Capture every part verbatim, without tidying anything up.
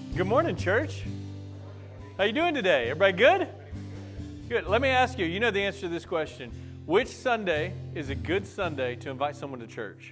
Good morning, church. How you doing today? Everybody good? Good. Let me ask you, you know the answer to this question. Which Sunday is a good Sunday to invite someone to church?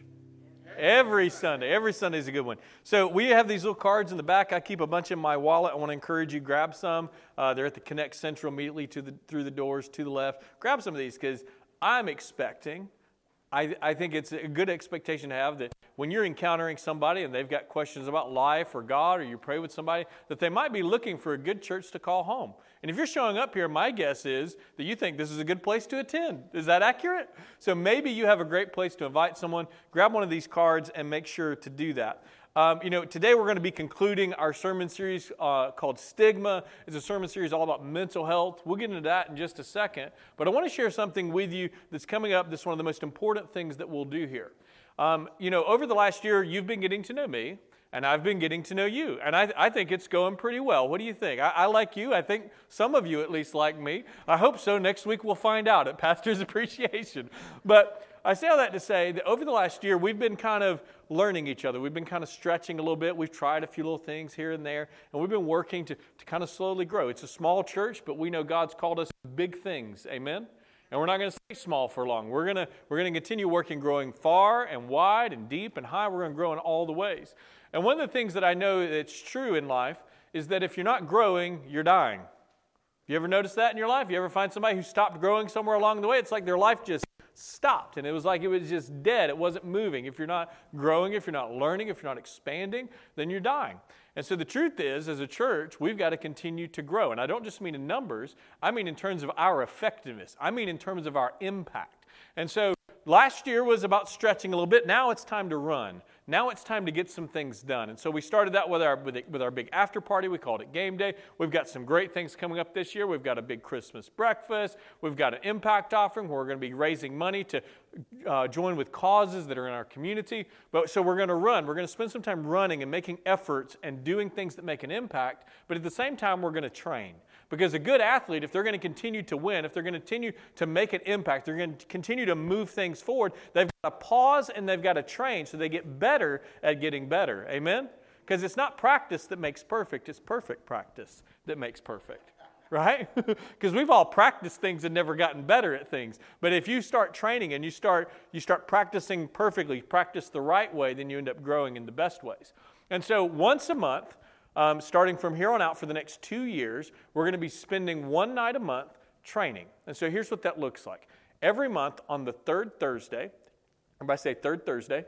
Every Sunday. Every Sunday is a good one. So we have these little cards in the back. I keep a bunch in my wallet. I want to encourage you, grab some. Uh, they're at the Connect Central immediately to the, through the doors to the left. Grab some of these because I'm expecting, I, I think it's a good expectation to have that when you're encountering somebody and they've got questions about life or God, or you pray with somebody, that they might be looking for a good church to call home. And if you're showing up here, my guess is that you think this is a good place to attend. Is that accurate? So maybe you have a great place to invite someone. Grab one of these cards and make sure to do that. Um, you know, today we're going to be concluding our sermon series uh, called Stigma. It's a sermon series all about mental health. We'll get into that in just a second. But I want to share something with you that's coming up that's one of the most important things that we'll do here. Um, you know, over the last year, you've been getting to know me, and I've been getting to know you. And I, I think it's going pretty well. What do you think? I, I like you. I think some of you at least like me. I hope so. Next week we'll find out at Pastor's Appreciation. But I say all that to say that over the last year, we've been kind of learning each other. We've been kind of stretching a little bit. We've tried a few little things here and there, and we've been working to, to kind of slowly grow. It's a small church, but we know God's called us to big things. Amen? And we're not going to stay small for long. We're going to we're going to continue working, growing far and wide and deep and high. We're going to grow in all the ways. And one of the things that I know that's true in life is that if you're not growing, you're dying. You ever notice that in your life? You ever find somebody who stopped growing somewhere along the way? It's like their life just stopped, and it was like it was just dead. It wasn't moving. If you're not growing, if you're not learning, if you're not expanding, then you're dying. And so the truth is, as a church, we've got to continue to grow. And I don't just mean in numbers. I mean in terms of our effectiveness. I mean in terms of our impact. And so last year was about stretching a little bit. Now it's time to run. Now it's time to get some things done. And so we started that with our, with, it, with our big after party. We called it Game Day. We've got some great things coming up this year. We've got a big Christmas breakfast. We've got an impact offering where we're going to be raising money to uh, join with causes that are in our community. But so we're going to run. We're going to spend some time running and making efforts and doing things that make an impact. But at the same time, we're going to train. Because a good athlete, if they're going to continue to win, if they're going to continue to make an impact, they're going to continue to move things forward, they've got to pause and they've got to train so they get better at getting better. Amen? Because it's not practice that makes perfect, it's perfect practice that makes perfect. Right? Because we've all practiced things and never gotten better at things. But if you start training and you start you start practicing perfectly, practice the right way, then you end up growing in the best ways. And so once a month, Um, starting from here on out for the next two years, we're going to be spending one night a month training. And so here's what that looks like. Every month on the third Thursday, everybody say third Thursday.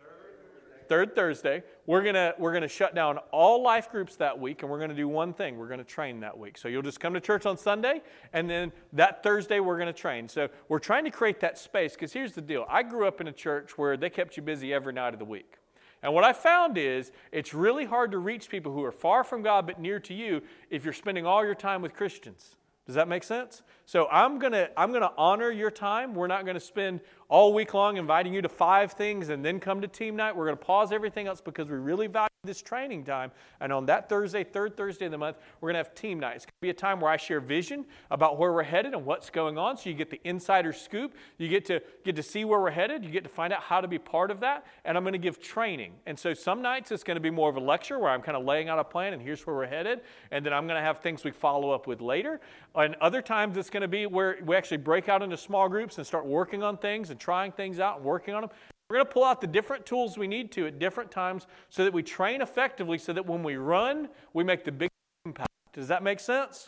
Third Thursday, we're gonna we're gonna shut down all life groups that week, and we're gonna do one thing. We're gonna train that week. So you'll just come to church on Sunday, and then that Thursday we're gonna train. So we're trying to create that space, because here's the deal. I grew up in a church where they kept you busy every night of the week. And what I found is it's really hard to reach people who are far from God but near to you if you're spending all your time with Christians. Does that make sense? So I'm going to I'm going to honor your time. We're not going to spend all week long inviting you to five things and then come to team night. We're going to pause everything else because we really value this training time. And on that Thursday, third Thursday of the month, we're going to have team night. It's going to be a time where I share vision about where we're headed and what's going on. So you get the insider scoop. You get to get to see where we're headed. You get to find out how to be part of that. And I'm going to give training. And so some nights it's going to be more of a lecture where I'm kind of laying out a plan and here's where we're headed. And then I'm going to have things we follow up with later. And other times it's going to be where we actually break out into small groups and start working on things and trying things out and working on them. We're going to pull out the different tools we need to at different times so that we train effectively so that when we run, we make the big impact. Does that make sense?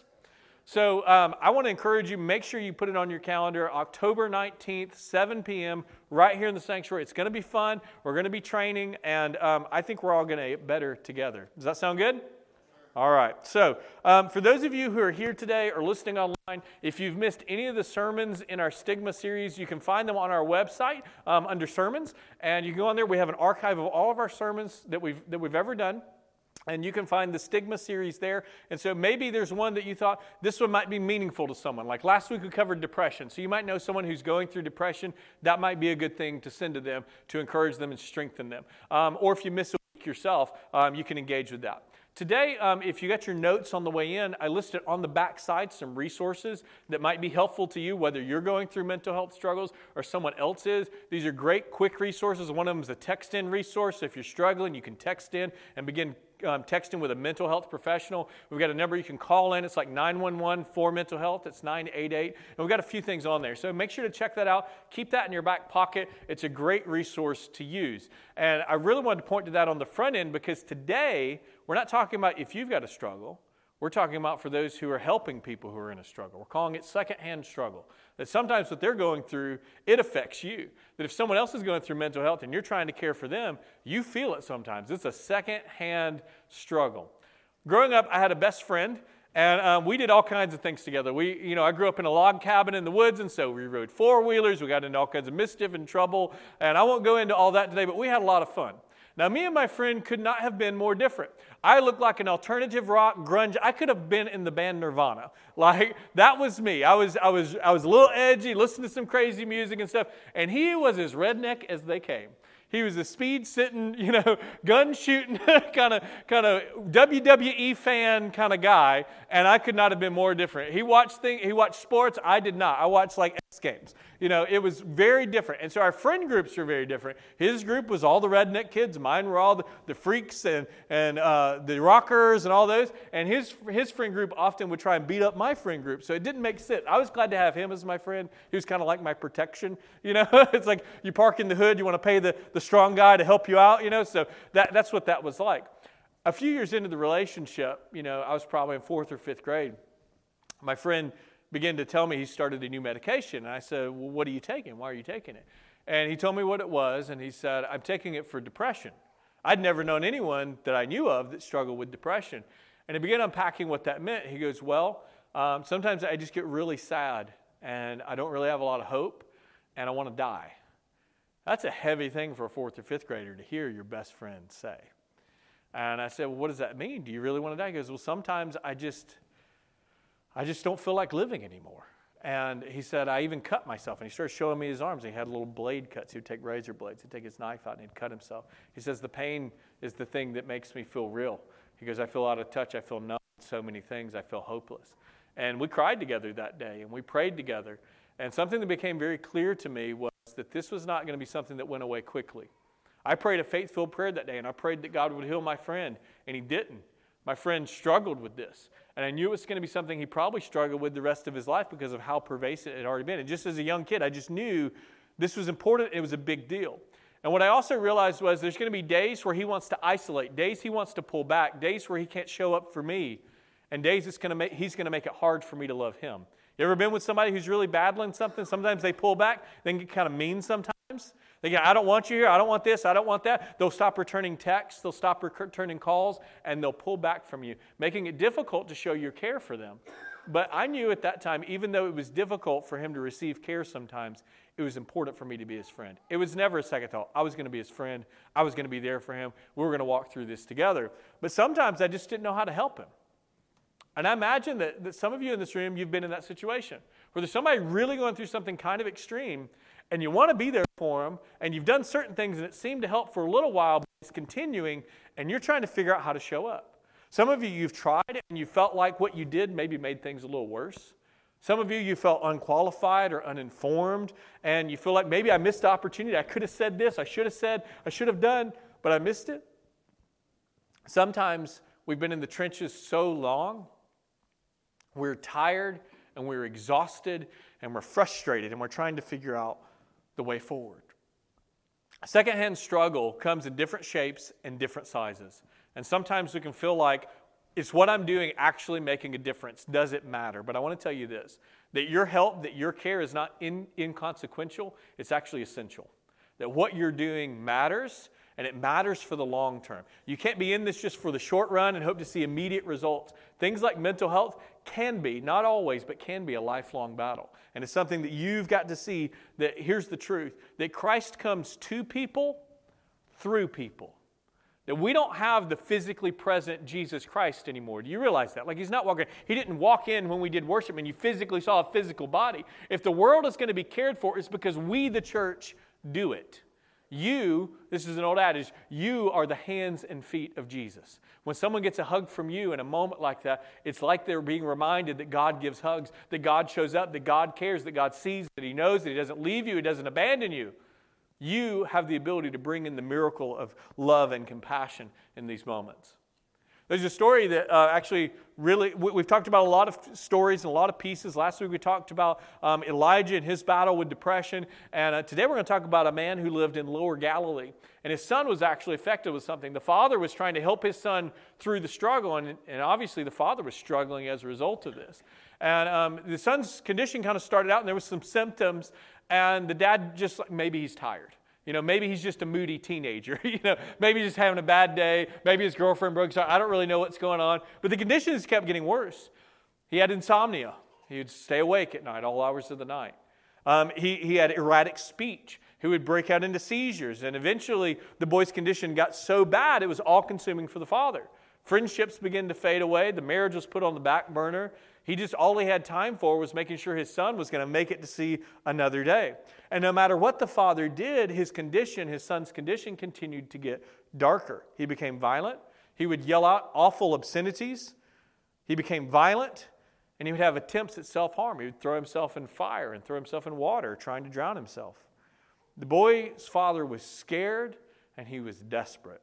So um, I want to encourage you, make sure you put it on your calendar, October nineteenth, seven p.m., right here in the sanctuary. It's going to be fun. We're going to be training, and um, I think we're all going to get better together. Does that sound good? All right. So um, for those of you who are here today or listening online, if you've missed any of the sermons in our Stigma series, you can find them on our website um, under sermons. And you can go on there. We have an archive of all of our sermons that we've that we've ever done. And you can find the Stigma series there. And so maybe there's one that you thought, this one might be meaningful to someone. Like last week we covered depression. So you might know someone who's going through depression. That might be a good thing to send to them to encourage them and strengthen them. Um, or if you miss a week yourself, um, you can engage with that. Today, um, if you got your notes on the way in, I listed on the back side some resources that might be helpful to you, whether you're going through mental health struggles or someone else is. These are great, quick resources. One of them is a text-in resource. So if you're struggling, you can text in and begin um, texting with a mental health professional. We've got a number you can call in. It's like nine one one for mental health. It's nine eight eight. And we've got a few things on there. So make sure to check that out. Keep that in your back pocket. It's a great resource to use. And I really wanted to point to that on the front end because today we're not talking about if you've got a struggle. We're talking about for those who are helping people who are in a struggle. We're calling it secondhand struggle. That sometimes what they're going through, it affects you. That if someone else is going through mental health and you're trying to care for them, you feel it sometimes. It's a secondhand struggle. Growing up, I had a best friend, and um, we did all kinds of things together. We, you know, I grew up in a log cabin in the woods, and so we rode four-wheelers. We got into all kinds of mischief and trouble, and I won't go into all that today, but we had a lot of fun. Now, me and my friend could not have been more different. I looked like an alternative rock grunge. I could have been in the band Nirvana. Like, that was me. I was I was, I was a little edgy, listening to some crazy music and stuff, and he was as redneck as they came. He was a speed-sitting, you know, gun-shooting kind of kind of W W E fan kind of guy, and I could not have been more different. He watched thing, he watched sports. I did not. I watched like X Games. You know, it was very different. And so our friend groups were very different. His group was all the redneck kids. Mine were all the, the freaks and and uh, the rockers and all those. And his his friend group often would try and beat up my friend group. So it didn't make sense. I was glad to have him as my friend. He was kind of like my protection. You know, it's like you park in the hood. You want to pay the, the strong guy to help you out. You know, so that that's what that was like. A few years into the relationship, you know, I was probably in fourth or fifth grade. My friend began to tell me he started a new medication. And I said, well, what are you taking? Why are you taking it? And he told me what it was, and he said, I'm taking it for depression. I'd never known anyone that I knew of that struggled with depression. And he began unpacking what that meant. He goes, well, um, sometimes I just get really sad, and I don't really have a lot of hope, and I want to die. That's a heavy thing for a fourth or fifth grader to hear your best friend say. And I said, well, what does that mean? Do you really want to die? He goes, well, sometimes I just... I just don't feel like living anymore. And he said, I even cut myself. And he started showing me his arms. He had little blade cuts. He would take razor blades. He'd take his knife out and he'd cut himself. He says, the pain is the thing that makes me feel real. He goes, I feel out of touch. I feel numb. So many things. I feel hopeless. And we cried together that day. And we prayed together. And something that became very clear to me was that this was not going to be something that went away quickly. I prayed a faith-filled prayer that day. And I prayed that God would heal my friend. And he didn't. My friend struggled with this. And I knew it was going to be something he probably struggled with the rest of his life because of how pervasive it had already been. And just as a young kid, I just knew this was important. It was a big deal. And what I also realized was there's going to be days where he wants to isolate, days he wants to pull back, days where he can't show up for me, and days it's going to make, he's going to make it hard for me to love him. You ever been with somebody who's really battling something? Sometimes they pull back, they can get kind of mean sometimes. They go, I don't want you here, I don't want this, I don't want that. They'll stop returning texts, they'll stop returning calls, and they'll pull back from you, making it difficult to show your care for them. But I knew at that time, even though it was difficult for him to receive care sometimes, it was important for me to be his friend. It was never a second thought. I was going to be his friend. I was going to be there for him. We were going to walk through this together. But sometimes I just didn't know how to help him. And I imagine that, that some of you in this room, you've been in that situation where there's somebody really going through something kind of extreme, and you want to be there for them, and you've done certain things, and it seemed to help for a little while, but it's continuing, and you're trying to figure out how to show up. Some of you, you've tried it, and you felt like what you did maybe made things a little worse. Some of you, you felt unqualified or uninformed, and you feel like maybe I missed the opportunity. I could have said this, I should have said, I should have done, but I missed it. Sometimes we've been in the trenches so long, we're tired, and we're exhausted, and we're frustrated, and we're trying to figure out the way forward. Secondhand struggle comes in different shapes and different sizes. And sometimes we can feel like, is what I'm doing actually making a difference? Does it matter? But I want to tell you this, that your help, that your care is not in, inconsequential, it's actually essential. That what you're doing matters, and it matters for the long term. You can't be in this just for the short run and hope to see immediate results. Things like mental health can be, not always, but can be a lifelong battle. And it's something that you've got to see that here's the truth, that Christ comes to people through people. That we don't have the physically present Jesus Christ anymore. Do you realize that? Like he's not walking. He didn't walk in when we did worship and you physically saw a physical body. If the world is going to be cared for, it's because we, the church, do it. You, this is an old adage, you are the hands and feet of Jesus. When someone gets a hug from you in a moment like that, it's like they're being reminded that God gives hugs, that God shows up, that God cares, that God sees, that He knows, that He doesn't leave you, He doesn't abandon you. You have the ability to bring in the miracle of love and compassion in these moments. There's a story that uh, actually really, we, we've talked about a lot of stories and a lot of pieces. Last week we talked about um, Elijah and his battle with depression. And uh, today we're going to talk about a man who lived in Lower Galilee. And his son was actually affected with something. The father was trying to help his son through the struggle. And, and obviously the father was struggling as a result of this. And um, the son's condition kind of started out and there was some symptoms. And the dad just, like, maybe he's tired. You know, maybe he's just a moody teenager. You know, maybe he's just having a bad day. Maybe his girlfriend broke his heart. I don't really know what's going on. But the conditions kept getting worse. He had insomnia. He would stay awake at night, all hours of the night. Um, he, he had erratic speech. He would break out into seizures. And eventually, the boy's condition got so bad, it was all-consuming for the father. Friendships began to fade away. The marriage was put on the back burner. He just, all he had time for was making sure his son was going to make it to see another day. And no matter what the father did, his condition, his son's condition, continued to get darker. He became violent. He would yell out awful obscenities. He became violent, and he would have attempts at self-harm. He would throw himself in fire and throw himself in water, trying to drown himself. The boy's father was scared, and he was desperate.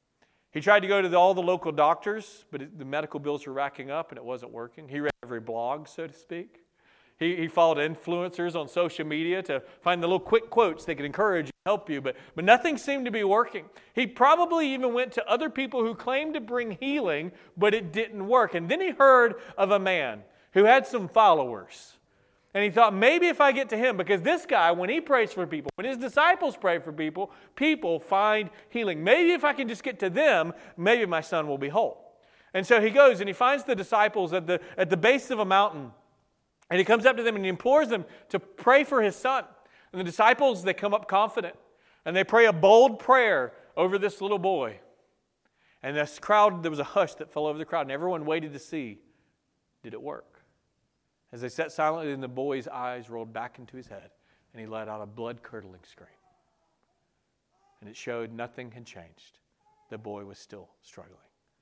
He tried to go to the, all the local doctors, but it, the medical bills were racking up and it wasn't working. He read every blog, so to speak. He, he followed influencers on social media to find the little quick quotes that could encourage you and help you, but, but nothing seemed to be working. He probably even went to other people who claimed to bring healing, but it didn't work. And then he heard of a man who had some followers. And he thought, maybe if I get to him, because this guy, when he prays for people, when his disciples pray for people, people find healing. Maybe if I can just get to them, maybe my son will be whole. And so he goes and he finds the disciples at the, at the base of a mountain. And he comes up to them and he implores them to pray for his son. And the disciples, they come up confident. And they pray a bold prayer over this little boy. And this crowd, there was a hush that fell over the crowd. And everyone waited to see, did it work? As they sat silently, and the boy's eyes rolled back into his head, and he let out a blood-curdling scream. And it showed nothing had changed. The boy was still struggling.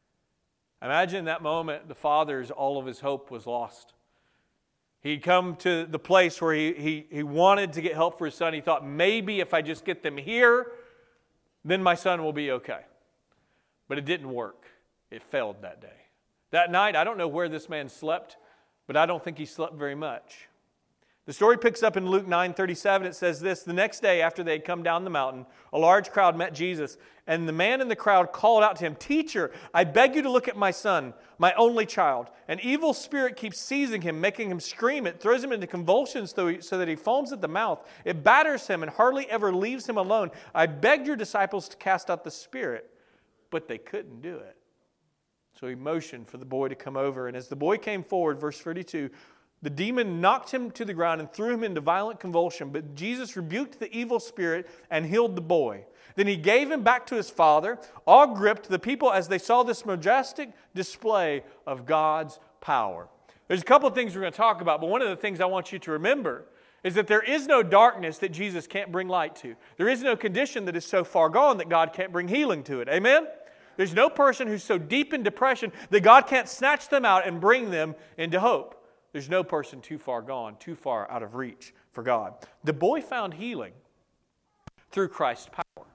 Imagine in that moment, the father's, all of his hope was lost. He'd come to the place where he, he, he wanted to get help for his son. He thought, maybe if I just get them here, then my son will be okay. But it didn't work. It failed that day. That night, I don't know where this man slept, but I don't think he slept very much. The story picks up in Luke nine thirty-seven. It says this, the next day after they had come down the mountain, a large crowd met Jesus, and the man in the crowd called out to him, Teacher, I beg you to look at my son, my only child. An evil spirit keeps seizing him, making him scream. It throws him into convulsions so that he foams at the mouth. It batters him and hardly ever leaves him alone. I begged your disciples to cast out the spirit, but they couldn't do it. So he motioned for the boy to come over. And as the boy came forward, verse thirty-two, the demon knocked him to the ground and threw him into violent convulsion. But Jesus rebuked the evil spirit and healed the boy. Then he gave him back to his father. All gripped, the people as they saw this majestic display of God's power. There's a couple of things we're going to talk about, but one of the things I want you to remember is that there is no darkness that Jesus can't bring light to. There is no condition that is so far gone that God can't bring healing to it. Amen? There's no person who's so deep in depression that God can't snatch them out and bring them into hope. There's no person too far gone, too far out of reach for God. The boy found healing through Christ's power.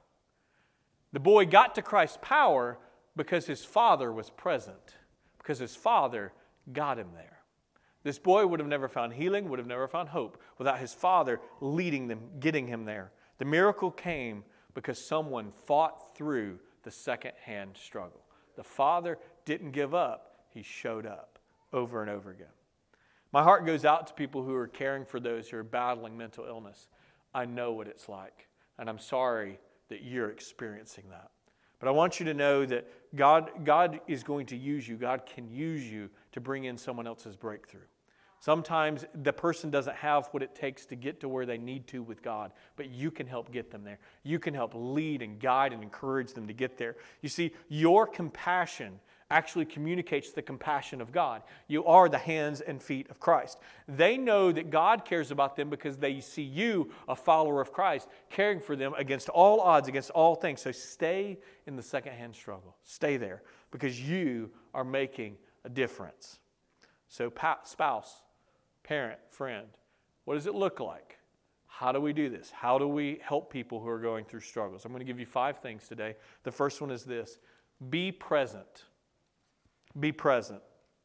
The boy got to Christ's power because his father was present, because his father got him there. This boy would have never found healing, would have never found hope without his father leading them, getting him there. The miracle came because someone fought through the second-hand struggle. The father didn't give up. He showed up over and over again. My heart goes out to people who are caring for those who are battling mental illness. I know what it's like, and I'm sorry that you're experiencing that. But I want you to know that God, God is going to use you. God can use you to bring in someone else's breakthrough. Sometimes the person doesn't have what it takes to get to where they need to with God, but you can help get them there. You can help lead and guide and encourage them to get there. You see, your compassion actually communicates the compassion of God. You are the hands and feet of Christ. They know that God cares about them because they see you, a follower of Christ, caring for them against all odds, against all things. So stay in the second-hand struggle. Stay there because you are making a difference. So spouse, parent, friend, what does it look like? How do we do this? How do we help people who are going through struggles? I'm going to give you five things today. The first one is this: be present. Be present.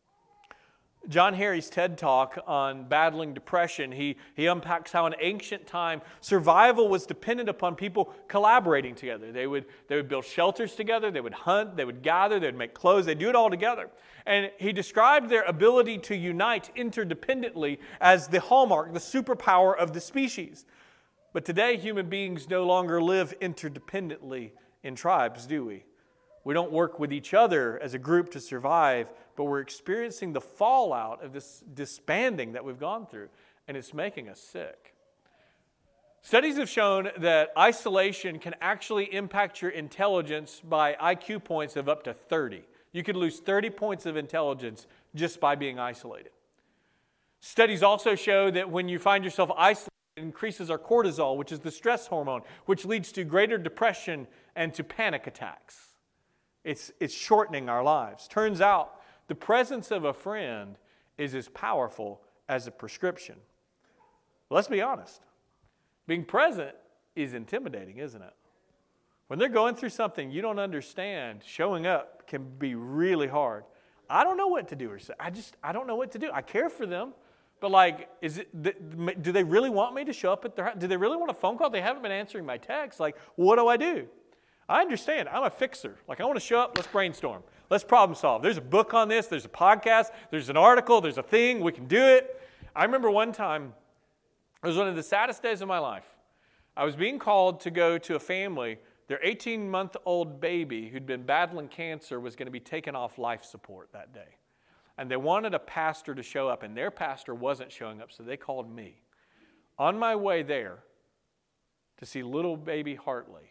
John Harry's TED Talk on battling depression, he, he unpacks how in ancient time, survival was dependent upon people collaborating together. They would, they would build shelters together, they would hunt, they would gather, they would make clothes, they'd do it all together. And he described their ability to unite interdependently as the hallmark, the superpower of the species. But today, human beings no longer live interdependently in tribes, do we? We don't work with each other as a group to survive, but we're experiencing the fallout of this disbanding that we've gone through, and it's making us sick. Studies have shown that isolation can actually impact your intelligence by I Q points of up to thirty. You could lose thirty points of intelligence just by being isolated. Studies also show that when you find yourself isolated, it increases our cortisol, which is the stress hormone, which leads to greater depression and to panic attacks. It's, it's shortening our lives. Turns out the presence of a friend is as powerful as a prescription. Let's be honest. Being present is intimidating, isn't it? When they're going through something you don't understand, showing up can be really hard. I don't know what to do or say. I just, I don't know what to do. I care for them, but like, is it, do they really want me to show up at their house? Do they really want a phone call? They haven't been answering my texts. Like, what do I do? I understand. I'm a fixer. Like, I want to show up. Let's brainstorm. Let's problem solve. There's a book on this. There's a podcast. There's an article. There's a thing. We can do it. I remember one time, it was one of the saddest days of my life. I was being called to go to a family. Their eighteen-month-old baby who'd been battling cancer was going to be taken off life support that day. And they wanted a pastor to show up, and their pastor wasn't showing up, so they called me. On my way there to see little baby Hartley,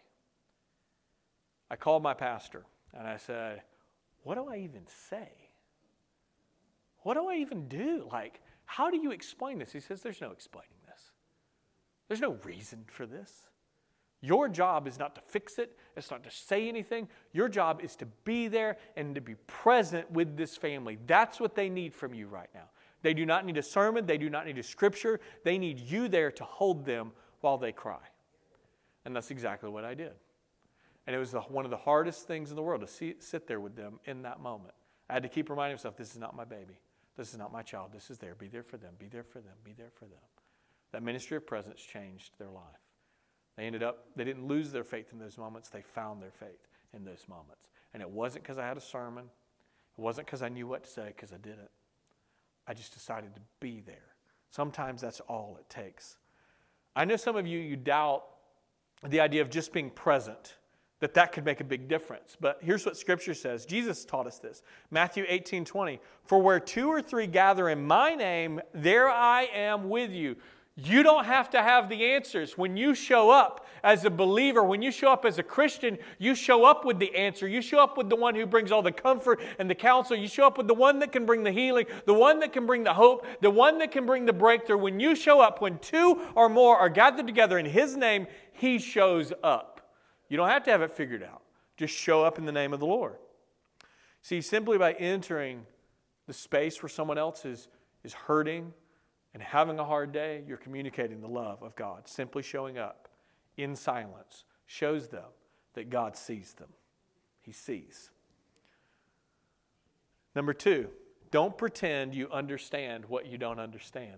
I called my pastor, and I said, what do I even say? What do I even do? Like, how do you explain this? He says, there's no explaining this. There's no reason for this. Your job is not to fix it. It's not to say anything. Your job is to be there and to be present with this family. That's what they need from you right now. They do not need a sermon. They do not need a scripture. They need you there to hold them while they cry. And that's exactly what I did. And it was the, one of the hardest things in the world to see, sit there with them in that moment. I had to keep reminding myself, this is not my baby. This is not my child. This is there. Be there for them. Be there for them. Be there for them. That ministry of presence changed their life. They ended up, they didn't lose their faith in those moments. They found their faith in those moments. And it wasn't because I had a sermon. It wasn't because I knew what to say, because I didn't. I just decided to be there. Sometimes that's all it takes. I know some of you, you doubt the idea of just being present, that that could make a big difference. But here's what Scripture says. Jesus taught us this. Matthew eighteen twenty. For where two or three gather in my name, there I am with you. You don't have to have the answers. When you show up as a believer, when you show up as a Christian, you show up with the answer. You show up with the one who brings all the comfort and the counsel. You show up with the one that can bring the healing, the one that can bring the hope, the one that can bring the breakthrough. When you show up, when two or more are gathered together in His name, He shows up. You don't have to have it figured out. Just show up in the name of the Lord. See, simply by entering the space where someone else is, is hurting and having a hard day, you're communicating the love of God. Simply showing up in silence shows them that God sees them. He sees. Number two, don't pretend you understand what you don't understand.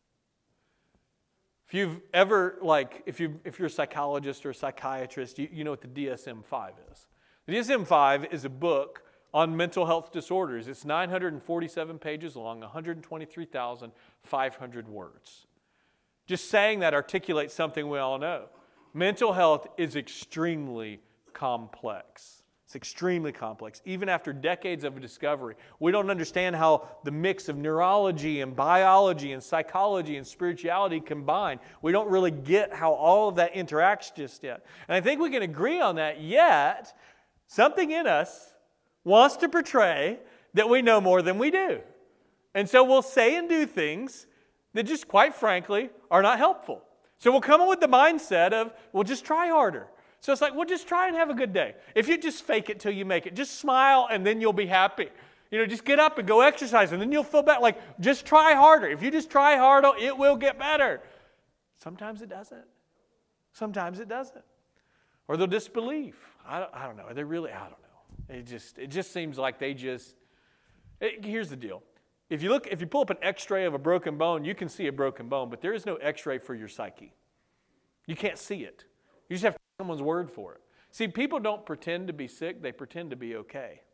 If you've ever, like, if, you, if you're a psychologist or a psychiatrist, you, you know what the D S M five is. The D S M five is a book on mental health disorders. It's nine hundred forty-seven pages long, one hundred twenty-three thousand five hundred words. Just saying that articulates something we all know. Mental health is extremely complex. It's extremely complex. Even after decades of discovery, we don't understand how the mix of neurology and biology and psychology and spirituality combine. We don't really get how all of that interacts just yet. And I think we can agree on that, yet something in us wants to portray that we know more than we do. And so we'll say and do things that just, quite frankly, are not helpful. So we'll come up with the mindset of, well, just try harder. So it's like, well, just try and have a good day. If you just fake it till you make it, just smile and then you'll be happy. You know, just get up and go exercise and then you'll feel better. Like, just try harder. If you just try harder, it will get better. Sometimes it doesn't. Sometimes it doesn't. Or they'll disbelieve. I don't, I don't know. Are they really? I don't know. It just, it just seems like they just, It, here's the deal. If you look, if you pull up an x-ray of a broken bone, you can see a broken bone, but there is no x-ray for your psyche. You can't see it. You just have to take someone's word for it. See, people don't pretend to be sick, they pretend to be okay.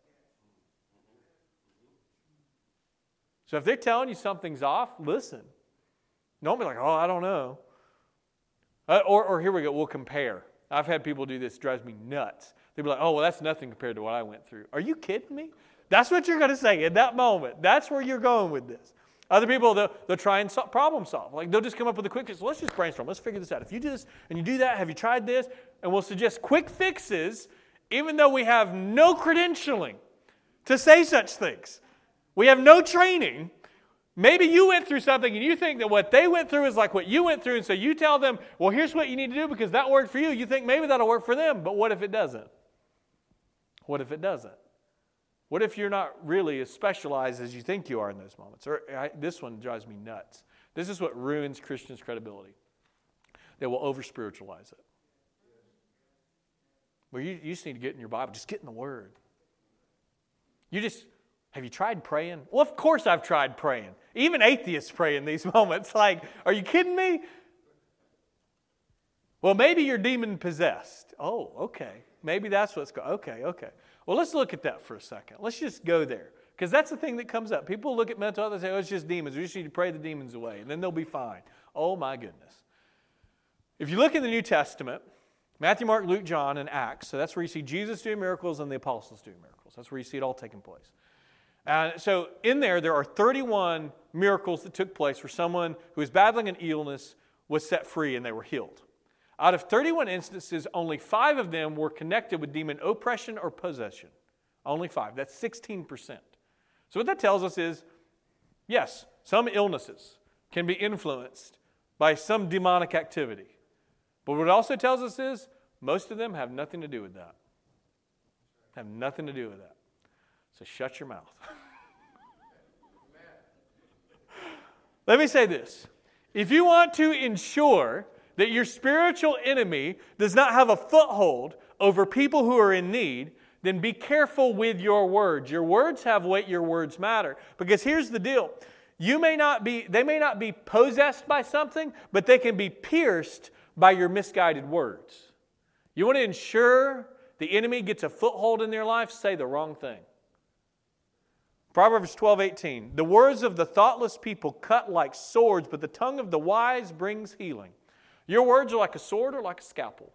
So if they're telling you something's off, listen. Don't be like, oh, I don't know. Uh, or, or here we go, we'll compare. I've had people do this, it drives me nuts. They'll be like, oh, well, that's nothing compared to what I went through. Are you kidding me? That's what you're going to say in that moment. That's where you're going with this. Other people, they'll, they'll try and so- problem solve. Like, they'll just come up with a quick fix. Let's just brainstorm. Let's figure this out. If you do this and you do that, have you tried this? And we'll suggest quick fixes, even though we have no credentialing to say such things. We have no training. Maybe you went through something and you think that what they went through is like what you went through, and so you tell them, well, here's what you need to do because that worked for you. You think maybe that'll work for them, but what if it doesn't? What if it doesn't? What if you're not really as specialized as you think you are in those moments? Or I, this one drives me nuts. This is what ruins Christians' credibility. They will over-spiritualize it. Well, you, you just need to get in your Bible. Just get in the Word. You just, have you tried praying? Well, of course I've tried praying. Even atheists pray in these moments. Like, are you kidding me? Well, maybe you're demon-possessed. Oh, okay. Maybe that's what's going on. Okay, okay. Well, let's look at that for a second. Let's just go there. Because that's the thing that comes up. People look at mental health and say, oh, it's just demons. We just need to pray the demons away, and then they'll be fine. Oh, my goodness. If you look in the New Testament, Matthew, Mark, Luke, John, and Acts, so that's where you see Jesus doing miracles and the apostles doing miracles. That's where you see it all taking place. And so in there, there are thirty-one miracles that took place where someone who was battling an illness was set free and they were healed. Out of thirty-one instances, only five of them were connected with demon oppression or possession. Only five. That's sixteen percent. So what that tells us is, yes, some illnesses can be influenced by some demonic activity. But what it also tells us is, most of them have nothing to do with that. Have nothing to do with that. So shut your mouth. Let me say this. If you want to ensure that your spiritual enemy does not have a foothold over people who are in need, then be careful with your words. Your words have weight, your words matter. Because here's the deal. You may not be, they may not be possessed by something, but they can be pierced by your misguided words. You want to ensure the enemy gets a foothold in their life, say the wrong thing. Proverbs twelve eighteen. The words of the thoughtless people cut like swords, but the tongue of the wise brings healing. Your words are like a sword or like a scalpel.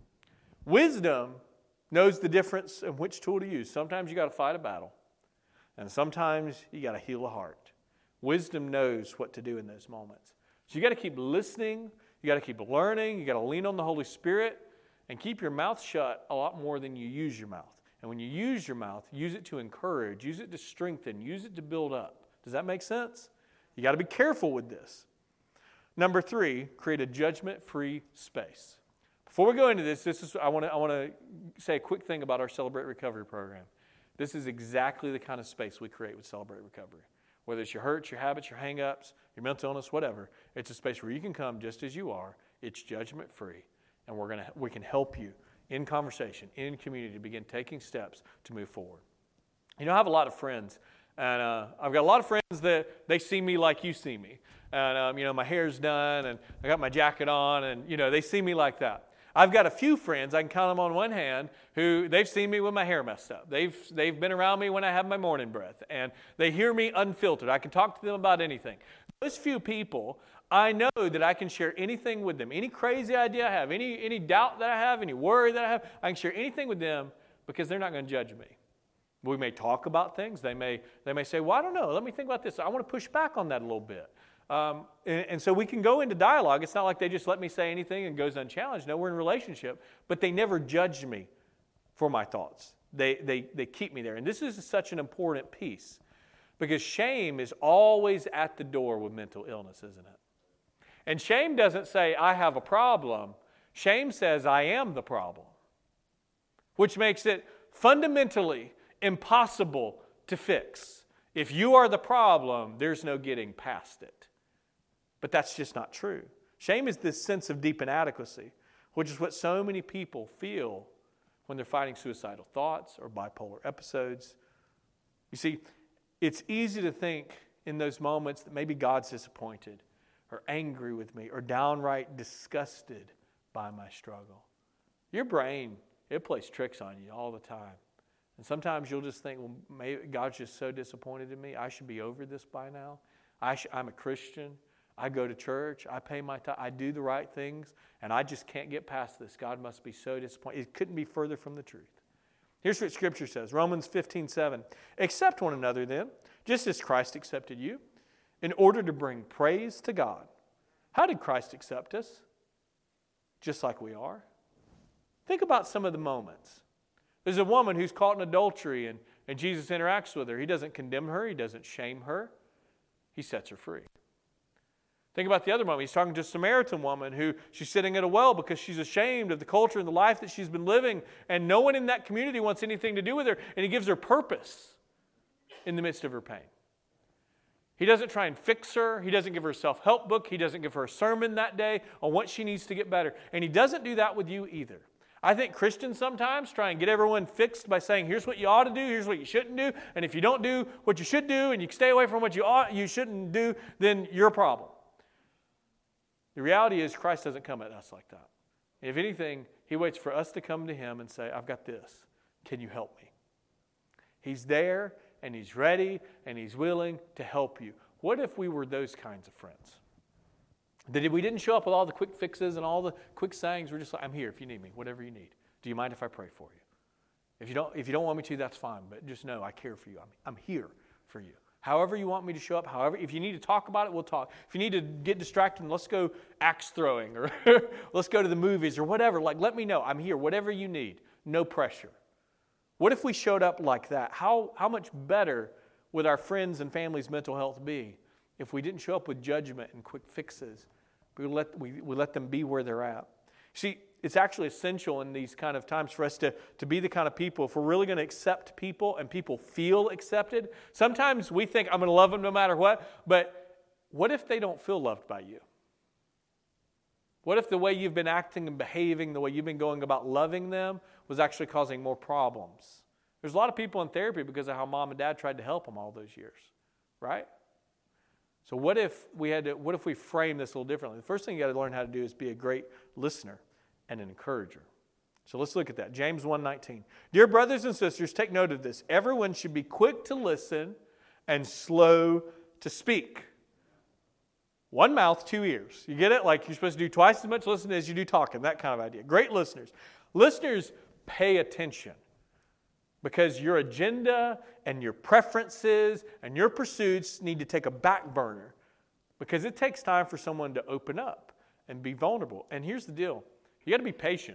Wisdom knows the difference in which tool to use. Sometimes you got to fight a battle, and sometimes you got to heal a heart. Wisdom knows what to do in those moments. So you got to keep listening, you got to keep learning, you got to lean on the Holy Spirit, and keep your mouth shut a lot more than you use your mouth. And when you use your mouth, use it to encourage, use it to strengthen, use it to build up. Does that make sense? You got to be careful with this. Number three, create a judgment-free space. Before we go into this, this is I want to I want to say a quick thing about our Celebrate Recovery program. This is exactly the kind of space we create with Celebrate Recovery. Whether it's your hurts, your habits, your hang-ups, your mental illness, whatever, it's a space where you can come just as you are. It's judgment-free, and we're gonna we can help you in conversation, in community, to begin taking steps to move forward. You know, I have a lot of friends, and uh, I've got a lot of friends that they see me like you see me. And, um, you know, my hair's done, and I got my jacket on, and, you know, they see me like that. I've got a few friends, I can count them on one hand, who they've seen me with my hair messed up. They've, they've been around me when I have my morning breath, and they hear me unfiltered. I can talk to them about anything. Those few people, I know that I can share anything with them. Any crazy idea I have, any, any doubt that I have, any worry that I have, I can share anything with them because they're not going to judge me. We may talk about things. They may, they may say, well, I don't know. Let me think about this. I want to push back on that a little bit. Um, and, and so we can go into dialogue. It's not like they just let me say anything and goes unchallenged. No, we're in a relationship. But they never judge me for my thoughts. They, they, they keep me there. And this is such an important piece because shame is always at the door with mental illness, isn't it? And shame doesn't say, I have a problem. Shame says, I am the problem, which makes it fundamentally impossible to fix. If you are the problem, there's no getting past it. But that's just not true. Shame is this sense of deep inadequacy, which is what so many people feel when they're fighting suicidal thoughts or bipolar episodes. You see, it's easy to think in those moments that maybe God's disappointed or angry with me or downright disgusted by my struggle. Your brain, it plays tricks on you all the time. And sometimes you'll just think, well, maybe God's just so disappointed in me. I should be over this by now. I sh- I'm a Christian. I go to church. I pay my tithe. I do the right things. And I just can't get past this. God must be so disappointed. It couldn't be further from the truth. Here's what Scripture says. Romans fifteen seven. Accept one another then, just as Christ accepted you, in order to bring praise to God. How did Christ accept us? Just like we are. Think about some of the moments. There's a woman who's caught in adultery, and, and Jesus interacts with her. He doesn't condemn her. He doesn't shame her. He sets her free. Think about the other moment. He's talking to a Samaritan woman who she's sitting at a well because she's ashamed of the culture and the life that she's been living, and no one in that community wants anything to do with her, and he gives her purpose in the midst of her pain. He doesn't try and fix her. He doesn't give her a self-help book. He doesn't give her a sermon that day on what she needs to get better. And he doesn't do that with you either. I think Christians sometimes try and get everyone fixed by saying, here's what you ought to do, here's what you shouldn't do, and if you don't do what you should do and you stay away from what you ought, you shouldn't do, then you're a problem. The reality is Christ doesn't come at us like that. If anything, he waits for us to come to him and say, I've got this. Can you help me? He's there, and he's ready, and he's willing to help you. What if we were those kinds of friends? That if we didn't show up with all the quick fixes and all the quick sayings, we're just like, I'm here if you need me, whatever you need. Do you mind if I pray for you? If you don't, if you don't want me to, that's fine, but just know I care for you. I'm, I'm here for you. However you want me to show up, however, if you need to talk about it, we'll talk. If you need to get distracted, let's go axe throwing, or let's go to the movies, or whatever. Like, let me know. I'm here, whatever you need. No pressure. What if we showed up like that? How, how much better would our friends' and families' mental health be if we didn't show up with judgment and quick fixes? We let, we, we let them be where they're at. See, it's actually essential in these kind of times for us to, to be the kind of people, if we're really going to accept people and people feel accepted. Sometimes we think, I'm going to love them no matter what, but what if they don't feel loved by you? What if the way you've been acting and behaving, the way you've been going about loving them, was actually causing more problems? There's a lot of people in therapy because of how mom and dad tried to help them all those years, right? So what if we had to, what if we frame this a little differently? The first thing you got to learn how to do is be a great listener and an encourager. So let's look at that. James one nineteen. Dear brothers and sisters, take note of this. Everyone should be quick to listen and slow to speak. One mouth, two ears. You get it? Like you're supposed to do twice as much listening as you do talking. That kind of idea. Great listeners. Listeners, pay attention. Because your agenda and your preferences and your pursuits need to take a back burner. Because it takes time for someone to open up and be vulnerable. And here's the deal. You got to be patient.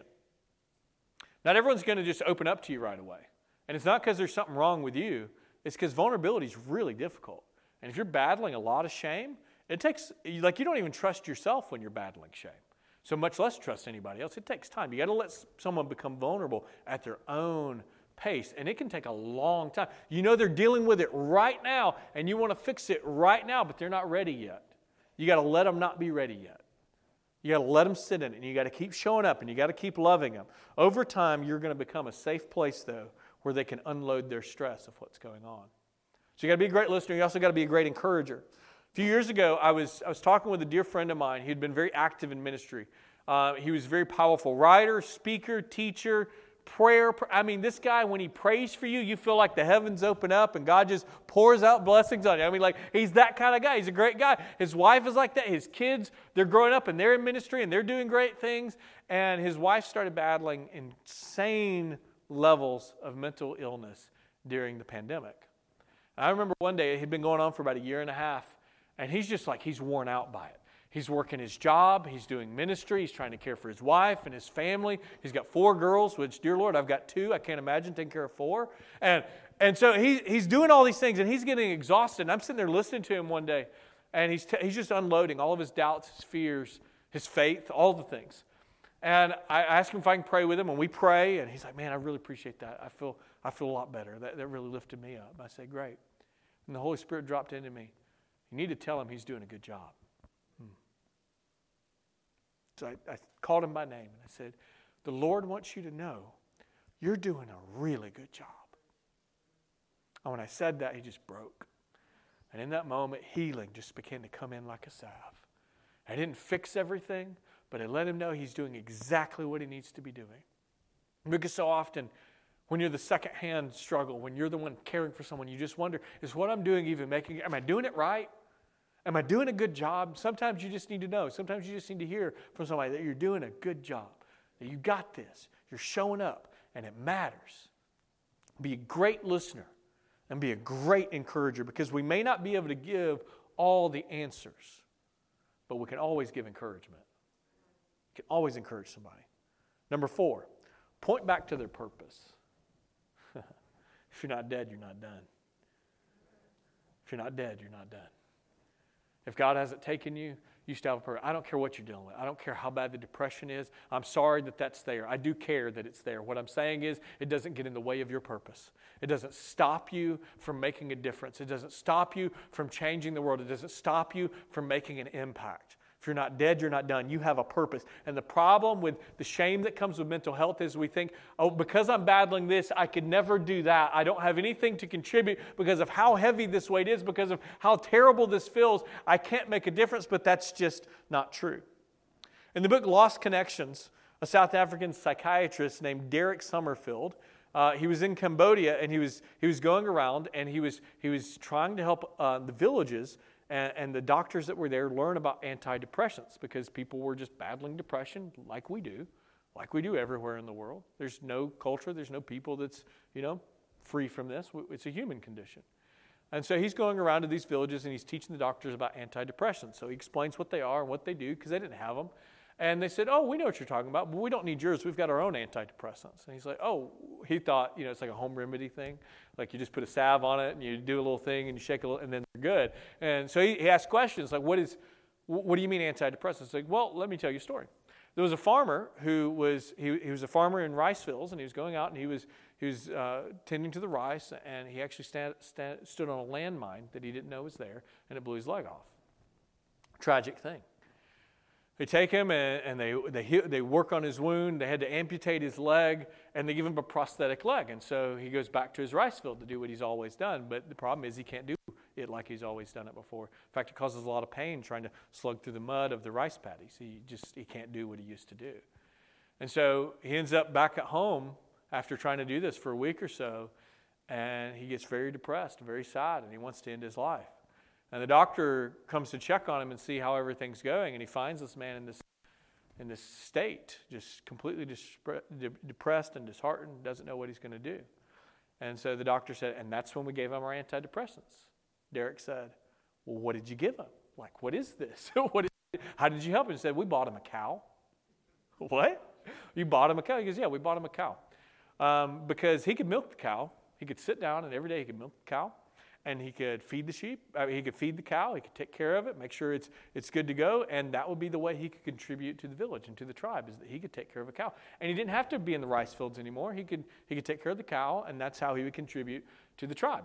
Not everyone's going to just open up to you right away. And it's not because there's something wrong with you. It's because vulnerability is really difficult. And if you're battling a lot of shame, it takes, like you don't even trust yourself when you're battling shame. So much less trust anybody else. It takes time. You got to let someone become vulnerable at their own pace. And it can take a long time. You know they're dealing with it right now, and you want to fix it right now, but they're not ready yet. You got to let them not be ready yet. You got to let them sit in it, and you got to keep showing up, and you got to keep loving them. Over time, you're going to become a safe place, though, where they can unload their stress of what's going on. So you got to be a great listener. You also got to be a great encourager. A few years ago, I was I was talking with a dear friend of mine. He had been very active in ministry. Uh, he was a very powerful writer, speaker, teacher, prayer. I mean, this guy, when he prays for you, you feel like the heavens open up and God just pours out blessings on you. I mean, like, he's that kind of guy. He's a great guy. His wife is like that. His kids, they're growing up and they're in ministry and they're doing great things. And his wife started battling insane levels of mental illness during the pandemic. And I remember one day, it had been going on for about a year and a half, and he's just like, he's worn out by it. He's working his job. He's doing ministry. He's trying to care for his wife and his family. He's got four girls, which, dear Lord, I've got two. I can't imagine taking care of four. And and so he, he's doing all these things, and he's getting exhausted. And I'm sitting there listening to him one day, and he's t- he's just unloading all of his doubts, his fears, his faith, all the things. And I asked him if I can pray with him, and we pray. And he's like, man, I really appreciate that. I feel I feel a lot better. That, that really lifted me up. I said, great. And the Holy Spirit dropped into me. You need to tell him he's doing a good job. Hmm. So I, I called him by name and I said, the Lord wants you to know you're doing a really good job. And when I said that, he just broke. And in that moment, healing just began to come in like a salve. I didn't fix everything, but I let him know he's doing exactly what he needs to be doing. Because so often, when you're the second-hand struggle, when you're the one caring for someone, you just wonder, is what I'm doing even making, am I doing it right? Am I doing a good job? Sometimes you just need to know. Sometimes you just need to hear from somebody that you're doing a good job, that you got this, you're showing up, and it matters. Be a great listener and be a great encourager, because we may not be able to give all the answers, but we can always give encouragement. You can always encourage somebody. Number four, point back to their purpose. If you're not dead, you're not done. If you're not dead, you're not done. If God hasn't taken you, you still have a purpose. I don't care what you're dealing with. I don't care how bad the depression is. I'm sorry that that's there. I do care that it's there. What I'm saying is, it doesn't get in the way of your purpose. It doesn't stop you from making a difference. It doesn't stop you from changing the world. It doesn't stop you from making an impact. If you're not dead, you're not done. You have a purpose. And the problem with the shame that comes with mental health is we think, oh, because I'm battling this, I could never do that. I don't have anything to contribute because of how heavy this weight is, because of how terrible this feels. I can't make a difference, but that's just not true. In the book Lost Connections, a South African psychiatrist named Derek Summerfield, uh, he was in Cambodia, and he was he was going around, and he was he was trying to help uh, the villages And, and the doctors that were there learn about antidepressants, because people were just battling depression like we do, like we do everywhere in the world. There's no culture, there's no people that's, you know, free from this. It's a human condition. And so he's going around to these villages and he's teaching the doctors about antidepressants. So he explains what they are and what they do, because they didn't have them. And they said, oh, we know what you're talking about, but we don't need yours. We've got our own antidepressants. And he's like, oh, he thought, you know, it's like a home remedy thing. Like you just put a salve on it and you do a little thing and you shake a little and then they're good. And so he, he asked questions like, what is, what do you mean antidepressants? It's like, well, let me tell you a story. There was a farmer who was, he, he was a farmer in rice fields, and he was going out and he was, he was uh, tending to the rice, and he actually stand, stand, stood on a landmine that he didn't know was there, and it blew his leg off. Tragic thing. They take him and, and they, they they work on his wound. They had to amputate his leg, and they give him a prosthetic leg. And so he goes back to his rice field to do what he's always done. But the problem is he can't do it like he's always done it before. In fact, it causes a lot of pain trying to slug through the mud of the rice paddies. He just he can't do what he used to do. And so he ends up back at home after trying to do this for a week or so, and he gets very depressed, very sad, and he wants to end his life. And the doctor comes to check on him and see how everything's going, and he finds this man in this in this state, just completely dispre- de- depressed and disheartened, doesn't know what he's going to do. And so the doctor said, and that's when we gave him our antidepressants. Derek said, well, what did you give him? Like, what is this? what is, how did you help him? He said, we bought him a cow. What? You bought him a cow? He goes, yeah, we bought him a cow. Um, because he could milk the cow. He could sit down, and every day he could milk the cow. And he could feed the sheep, uh, he could feed the cow, he could take care of it, make sure it's it's good to go, and that would be the way he could contribute to the village and to the tribe, is that he could take care of a cow. And he didn't have to be in the rice fields anymore. He could he could take care of the cow, and that's how he would contribute to the tribe.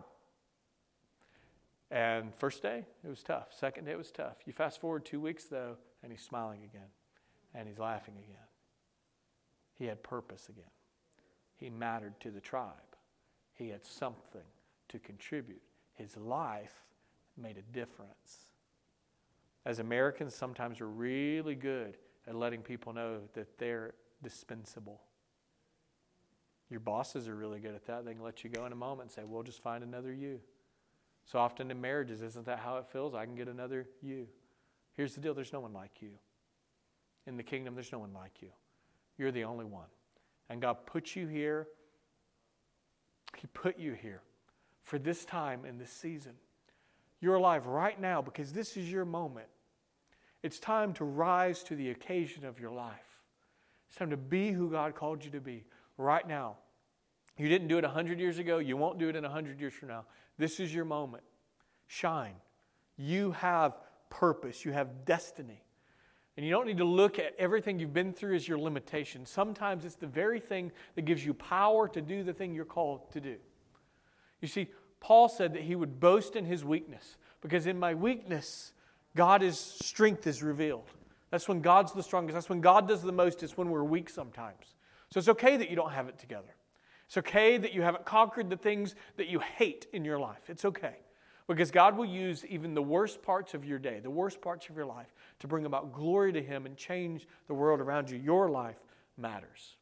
And first day, it was tough. Second day, it was tough. You fast forward two weeks, though, and he's smiling again, and he's laughing again. He had purpose again. He mattered to the tribe. He had something to contribute. His life made a difference. As Americans, sometimes we're really good at letting people know that they're dispensable. Your bosses are really good at that. They can let you go in a moment and say, we'll just find another you. So often in marriages, isn't that how it feels? I can get another you. Here's the deal. There's no one like you. In the kingdom, there's no one like you. You're the only one. And God put you here. He put you here for this time and this season. You're alive right now because this is your moment. It's time to rise to the occasion of your life. It's time to be who God called you to be right now. You didn't do it one hundred years ago. You won't do it in one hundred years from now. This is your moment. Shine. You have purpose. You have destiny. And you don't need to look at everything you've been through as your limitation. Sometimes it's the very thing that gives you power to do the thing you're called to do. You see, Paul said that he would boast in his weakness, because in my weakness, God's strength is revealed. That's when God's the strongest. That's when God does the most. It's when we're weak sometimes. So it's okay that you don't have it together. It's okay that you haven't conquered the things that you hate in your life. It's okay. Because God will use even the worst parts of your day, the worst parts of your life, to bring about glory to Him and change the world around you. Your life matters.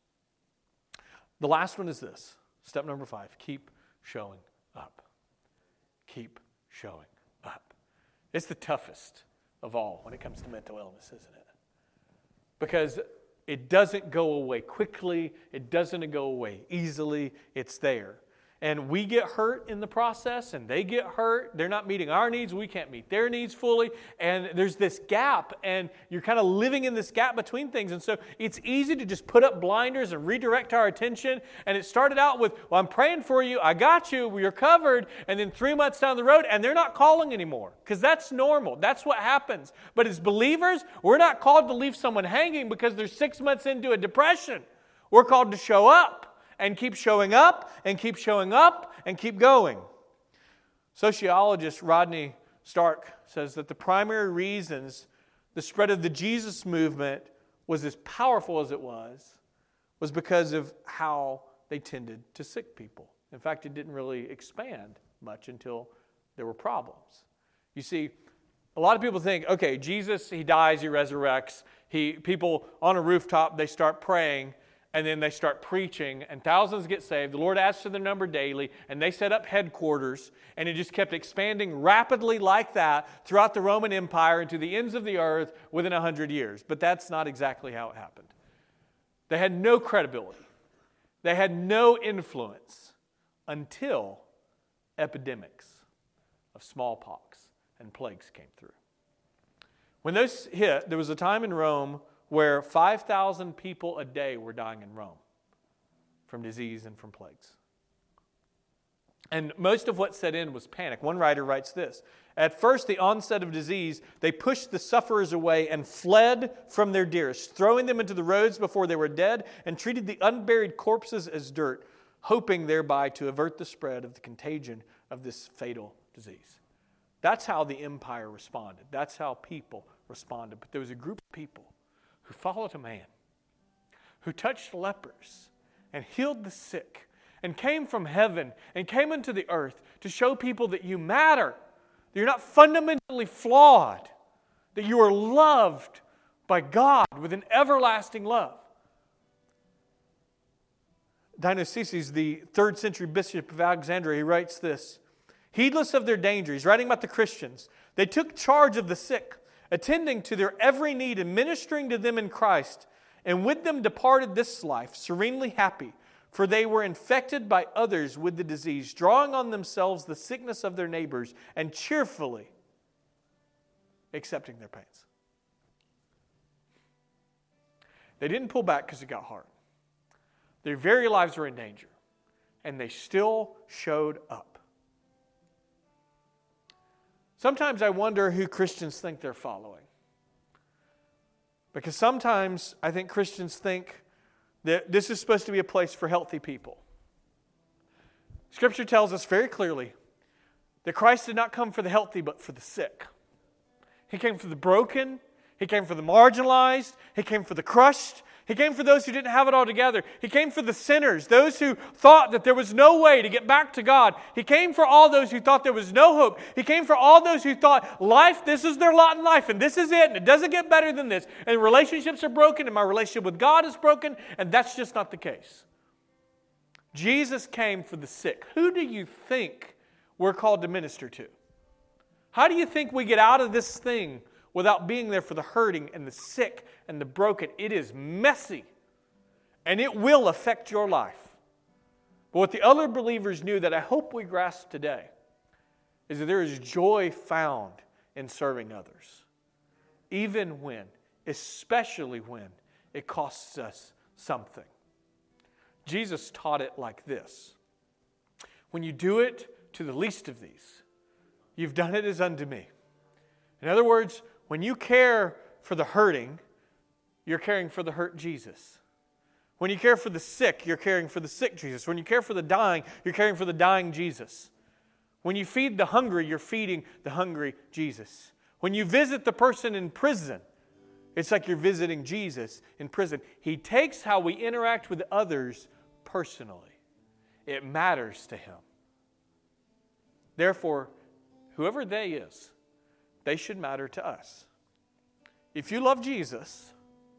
The last one is this. Step number five. Keep showing up. Keep showing up. It's the toughest of all when it comes to mental illness, isn't it? Because it doesn't go away quickly. It doesn't go away easily. It's there. And we get hurt in the process, and they get hurt. They're not meeting our needs. We can't meet their needs fully. And there's this gap, and you're kind of living in this gap between things. And so it's easy to just put up blinders and redirect our attention. And it started out with, well, I'm praying for you. I got you. You're covered. And then three months down the road, and they're not calling anymore. Because that's normal. That's what happens. But as believers, we're not called to leave someone hanging because they're six months into a depression. We're called to show up. And keep showing up, and keep showing up, and keep going. Sociologist Rodney Stark says that the primary reasons the spread of the Jesus movement was as powerful as it was, was because of how they tended to sick people. In fact, it didn't really expand much until there were problems. You see, a lot of people think, okay, Jesus, He dies, He resurrects. He, people on a rooftop, they start praying, and then they start preaching, and thousands get saved. The Lord adds to their number daily, and they set up headquarters, and it just kept expanding rapidly like that throughout the Roman Empire and to the ends of the earth within a hundred years. But that's not exactly how it happened. They had no credibility. They had no influence until epidemics of smallpox and plagues came through. When those hit, there was a time in Rome where five thousand people a day were dying in Rome from disease and from plagues. And most of what set in was panic. One writer writes this: at first, the onset of disease, they pushed the sufferers away and fled from their dearest, throwing them into the roads before they were dead, and treated the unburied corpses as dirt, hoping thereby to avert the spread of the contagion of this fatal disease. That's how the empire responded. That's how people responded. But there was a group of people who followed a man, who touched lepers and healed the sick, and came from heaven and came into the earth to show people that you matter, that you're not fundamentally flawed, that you are loved by God with an everlasting love. Dionysius, the third century bishop of Alexandria, he writes this: heedless of their danger, he's writing about the Christians, they took charge of the sick, attending to their every need and ministering to them in Christ, and with them departed this life, serenely happy, for they were infected by others with the disease, drawing on themselves the sickness of their neighbors, and cheerfully accepting their pains. They didn't pull back because it got hard. Their very lives were in danger, and they still showed up. Sometimes I wonder who Christians think they're following. Because sometimes I think Christians think that this is supposed to be a place for healthy people. Scripture tells us very clearly that Christ did not come for the healthy, but for the sick. He came for the broken. He came for the marginalized. He came for the crushed. He came for those who didn't have it all together. He came for the sinners, those who thought that there was no way to get back to God. He came for all those who thought there was no hope. He came for all those who thought life, this is their lot in life, and this is it, and it doesn't get better than this. And relationships are broken, and my relationship with God is broken, and that's just not the case. Jesus came for the sick. Who do you think we're called to minister to? How do you think we get out of this thing without being there for the hurting and the sick and the broken? It is messy, and it will affect your life. But what the other believers knew that I hope we grasp today is that there is joy found in serving others, even when, especially when, it costs us something. Jesus taught it like this: when you do it to the least of these, you've done it as unto me. In other words, when you care for the hurting, you're caring for the hurt Jesus. When you care for the sick, you're caring for the sick Jesus. When you care for the dying, you're caring for the dying Jesus. When you feed the hungry, you're feeding the hungry Jesus. When you visit the person in prison, it's like you're visiting Jesus in prison. He takes how we interact with others personally. It matters to Him. Therefore, whoever they is, they should matter to us. If you love Jesus,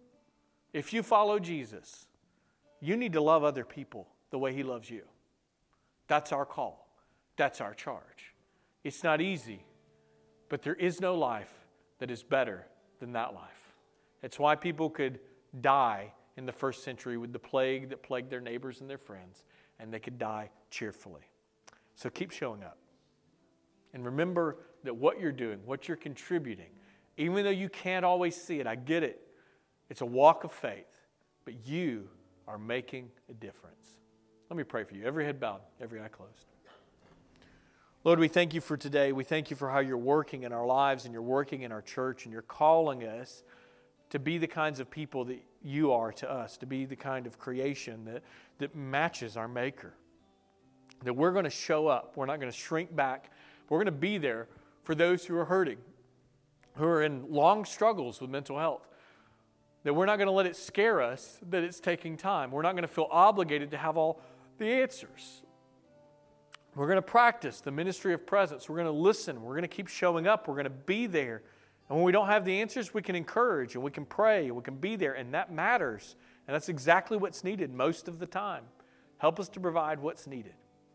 if you follow Jesus, you need to love other people the way he loves you. That's our call. That's our charge. It's not easy, but there is no life that is better than that life. It's why people could die in the first century with the plague that plagued their neighbors and their friends, and they could die cheerfully. So keep showing up. And remember that what you're doing, what you're contributing, even though you can't always see it, I get it. It's a walk of faith, but you are making a difference. Let me pray for you. Every head bowed, every eye closed. Lord, we thank you for today. We thank you for how you're working in our lives and you're working in our church and you're calling us to be the kinds of people that you are to us, to be the kind of creation that, that matches our Maker. That we're going to show up. We're not going to shrink back. We're going to be there for those who are hurting, who are in long struggles with mental health. That we're not going to let it scare us that it's taking time. We're not going to feel obligated to have all the answers. We're going to practice the ministry of presence. We're going to listen. We're going to keep showing up. We're going to be there. And when we don't have the answers, we can encourage and we can pray and we can be there. And that matters. And that's exactly what's needed most of the time. Help us to provide what's needed.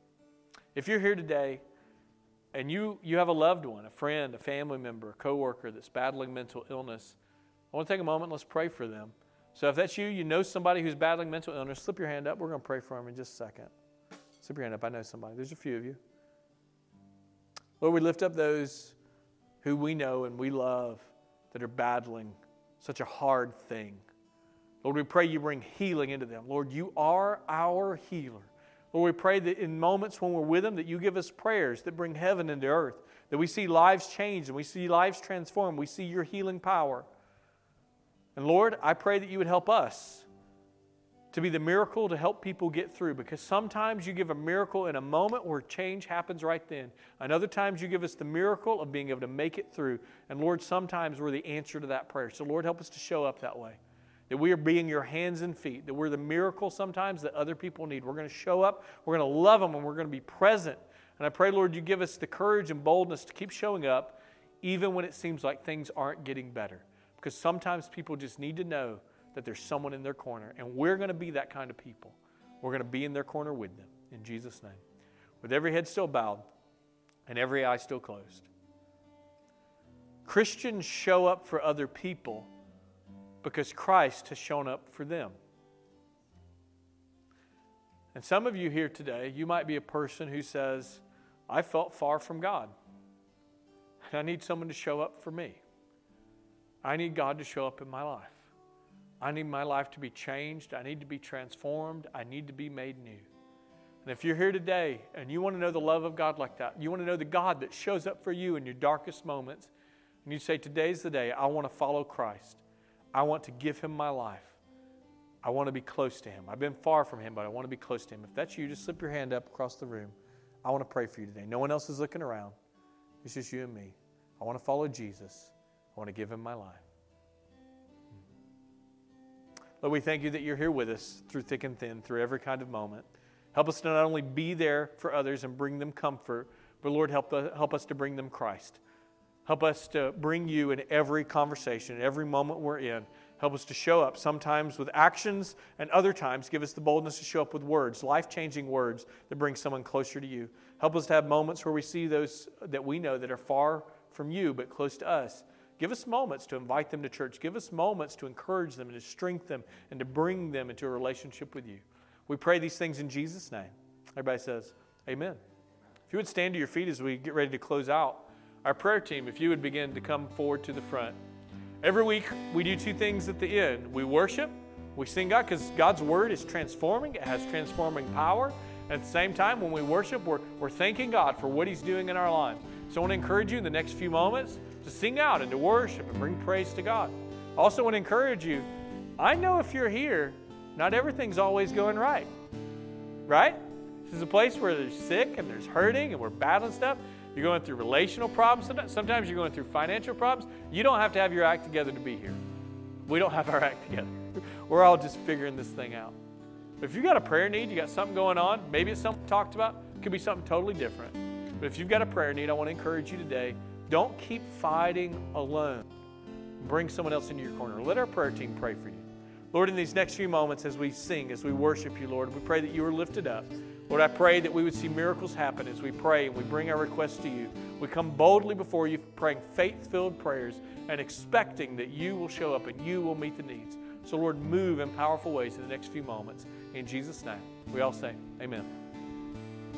If you're here today and you, you have a loved one, a friend, a family member, a coworker that's battling mental illness, I want to take a moment and let's pray for them. So if that's you, you know somebody who's battling mental illness, slip your hand up. We're going to pray for them in just a second. Slip your hand up. I know somebody. There's a few of you. Lord, we lift up those who we know and we love that are battling such a hard thing. Lord, we pray you bring healing into them. Lord, you are our healer. Lord, we pray that in moments when we're with them, that you give us prayers that bring heaven into earth, that we see lives change and we see lives transformed. We see your healing power. And Lord, I pray that you would help us to be the miracle to help people get through, because sometimes you give a miracle in a moment where change happens right then. And other times you give us the miracle of being able to make it through. And Lord, sometimes we're the answer to that prayer. So Lord, help us to show up that way. That we are being your hands and feet. That we're the miracle sometimes that other people need. We're going to show up, we're going to love them, and we're going to be present. And I pray, Lord, you give us the courage and boldness to keep showing up even when it seems like things aren't getting better. Because sometimes people just need to know that there's someone in their corner. And we're going to be that kind of people. We're going to be in their corner with them. In Jesus' name. With every head still bowed and every eye still closed. Christians show up for other people because Christ has shown up for them. And some of you here today, you might be a person who says, I felt far from God. And I need someone to show up for me. I need God to show up in my life. I need my life to be changed. I need to be transformed. I need to be made new. And if you're here today and you want to know the love of God like that, you want to know the God that shows up for you in your darkest moments, and you say, today's the day I want to follow Christ. I want to give him my life. I want to be close to him. I've been far from him, but I want to be close to him. If that's you, just slip your hand up across the room. I want to pray for you today. No one else is looking around. It's just you and me. I want to follow Jesus. I want to give him my life. Lord, we thank you that you're here with us through thick and thin, through every kind of moment. Help us to not only be there for others and bring them comfort, but Lord, help, help us to bring them Christ. Help us to bring you in every conversation, every moment we're in. Help us to show up, sometimes with actions, and other times give us the boldness to show up with words, life-changing words that bring someone closer to you. Help us to have moments where we see those that we know that are far from you but close to us. Give us moments to invite them to church. Give us moments to encourage them and to strengthen them and to bring them into a relationship with you. We pray these things in Jesus' name. Everybody says, amen. If you would stand to your feet as we get ready to close out, our prayer team, if you would begin to come forward to the front. Every week, we do two things at the end. We worship, we sing God, because God's word is transforming. It has transforming power. At the same time, when we worship, we're, we're thanking God for what he's doing in our lives. So I want to encourage you in the next few moments to sing out and to worship and bring praise to God. I also want to encourage you, I know if you're here, not everything's always going right. Right? This is a place where there's sick and there's hurting and we're battling stuff. You're going through relational problems. Sometimes you're going through financial problems. You don't have to have your act together to be here. We don't have our act together. We're all just figuring this thing out. But if you got a prayer need, you got something going on, maybe it's something we talked about, it could be something totally different. But if you've got a prayer need, I want to encourage you today, don't keep fighting alone. Bring someone else into your corner. Let our prayer team pray for you. Lord, in these next few moments as we sing, as we worship you, Lord, we pray that you are lifted up. Lord, I pray that we would see miracles happen as we pray and we bring our requests to you. We come boldly before you, praying faith-filled prayers and expecting that you will show up and you will meet the needs. So, Lord, move in powerful ways in the next few moments. In Jesus' name, we all say amen.